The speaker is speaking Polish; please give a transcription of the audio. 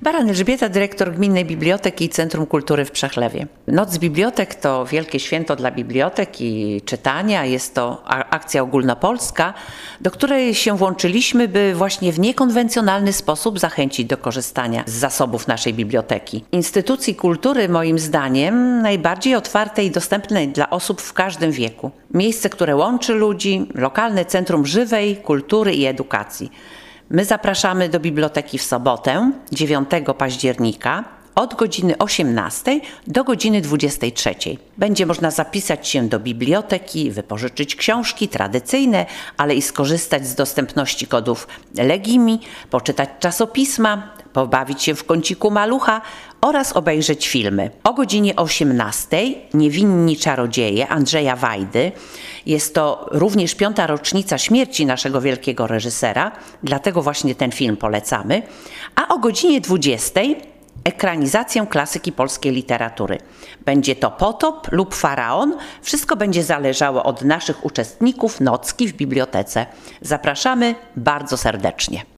Baran Elżbieta, dyrektor Gminnej Biblioteki i Centrum Kultury w Przechlewie. Noc Bibliotek to wielkie święto dla bibliotek i czytania. Jest to akcja ogólnopolska, do której się włączyliśmy, by właśnie w niekonwencjonalny sposób zachęcić do korzystania z zasobów naszej biblioteki. Instytucji kultury, moim zdaniem, najbardziej otwartej i dostępnej dla osób w każdym wieku. Miejsce, które łączy ludzi, lokalne centrum żywej kultury i edukacji. My zapraszamy do biblioteki w sobotę, 9 października, od godziny 18 do godziny 23. Będzie można zapisać się do biblioteki, wypożyczyć książki tradycyjne, ale i skorzystać z dostępności kodów Legimi, poczytać czasopisma, pobawić się w kąciku malucha oraz obejrzeć filmy. O godzinie 18 Niewinni czarodzieje Andrzeja Wajdy. Jest to również 5. rocznica śmierci naszego wielkiego reżysera, dlatego właśnie ten film polecamy. A o godzinie 20 ekranizację klasyki polskiej literatury. Będzie to Potop lub Faraon. Wszystko będzie zależało od naszych uczestników nocki w bibliotece. Zapraszamy bardzo serdecznie.